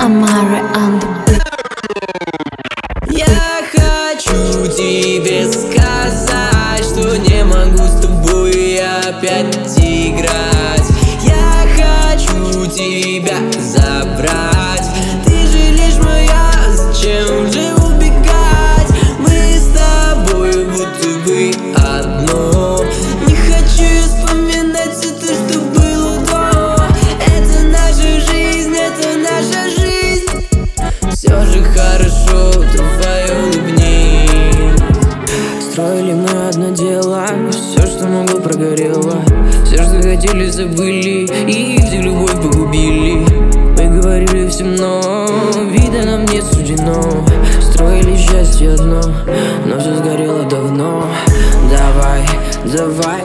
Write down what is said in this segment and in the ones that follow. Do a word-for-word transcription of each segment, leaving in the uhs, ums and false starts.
Amare and the beat. Я хочу тебе сказать, что не могу с тобой опять играть. Я хочу тебя забрать. Ты же лишь моя, зачем же убегать? Мы с тобой будто бы одно. Не хочу вспоминать все то, что было до. Это наша жизнь, это наша жизнь. Все же хорошо, давай улыбнись. Строили мы одно дело, все, что могло, прогорело. Все, что хотели, забыли, и всю любовь погубили. Мы говорили всем, но вида нам не суждено. Строили счастье одно, но все сгорело давно. Давай, давай,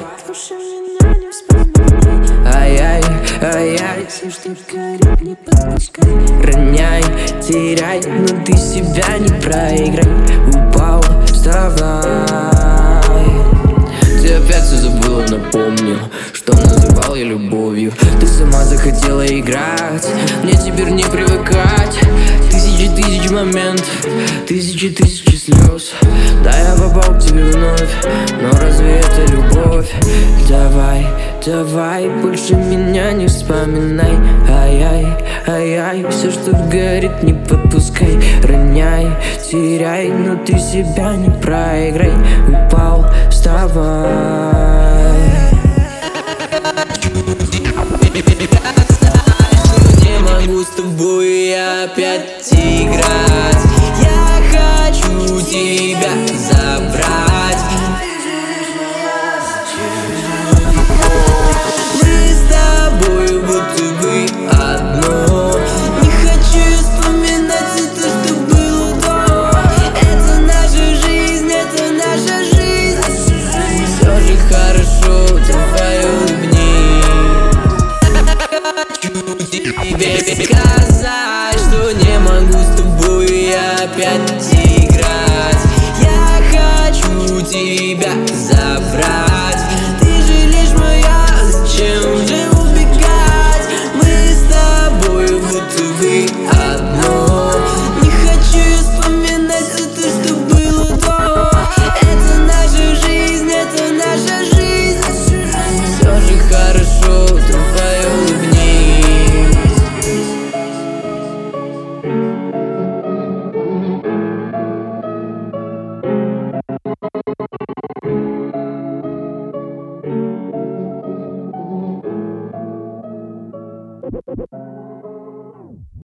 ай-яй, ай-яй, все, что горит, не подпускай. Роняй, теряй, но ты себя не проиграй. Упал, вставай. Ты опять все забыла, напомню, что называл я любовью. Ты сама захотела играть, мне теперь не привыкать. Тысячи тысяч моментов, тысячи тысячи слез. Да, я попал к тебе вновь, но разве это любовь? Давай, давай, больше меня не вспоминай. Ай-яй, ай-яй, все, что горит, не подпускай. Роняй, теряй, но ты себя не проиграй. Упал, вставай. Не могу с тобой опять играть. Я хочу тебя забрать. Мы с тобой будто бы одно. Не хочу вспоминать все то, что было до. Это наша жизнь, это наша жизнь. Все же хорошо, давай улыбнись. Хочу тебе сказать, что не могу с тобой опять играть. Я хочу тебя